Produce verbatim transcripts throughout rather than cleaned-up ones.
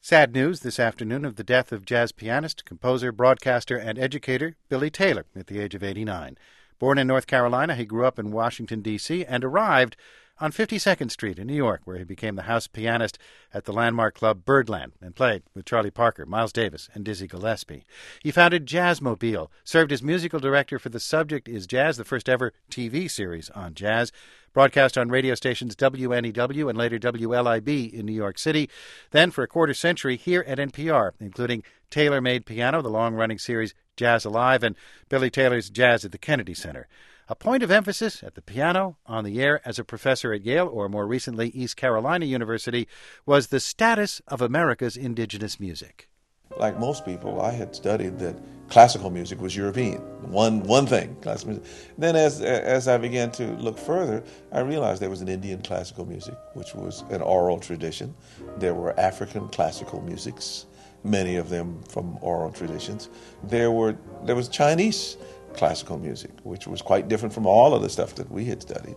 Sad news this afternoon of the death of jazz pianist, composer, broadcaster, and educator Billy Taylor at the age of eighty-nine. Born in North Carolina, he grew up in Washington, D C, and arrived on fifty-second Street in New York, where he became the house pianist at the landmark club Birdland and played with Charlie Parker, Miles Davis, and Dizzy Gillespie. He founded Jazzmobile, served as musical director for The Subject is Jazz, the first ever T V series on jazz, broadcast on radio stations W N E W and later W L I B in New York City, then for a quarter century here at N P R, including Taylor Made Piano, the long-running series Jazz Alive, and Billy Taylor's Jazz at the Kennedy Center. A point of emphasis at the piano, on the air as a professor at Yale, or more recently East Carolina University, was the status of America's indigenous music. Like most people, I had studied that classical music was European. One one thing, classical music. Then as as I began to look further, I realized there was an Indian classical music, which was an oral tradition. There were African classical musics, many of them from oral traditions. There were there was Chinese classical music, which was quite different from all of the stuff that we had studied.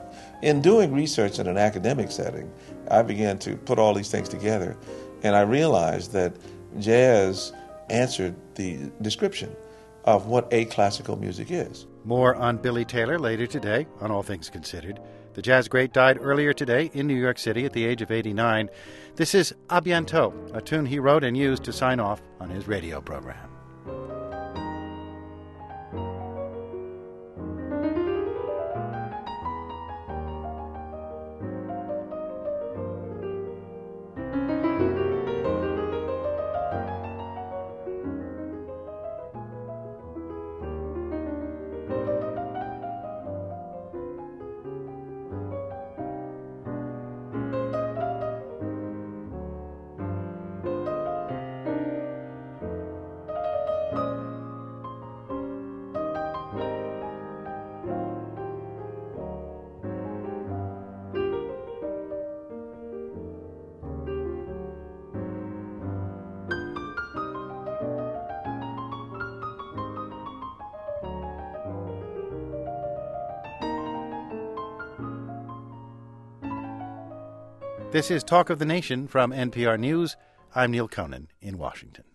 In doing research in an academic setting, I began to put all these things together, and I realized that jazz answered the description of what a classical music is. More on Billy Taylor later today on All Things Considered. The jazz great died earlier today in New York City at the age of eighty-nine. This is A Bientôt, a tune he wrote and used to sign off on his radio program. This is Talk of the Nation from N P R News. I'm Neil Conan in Washington.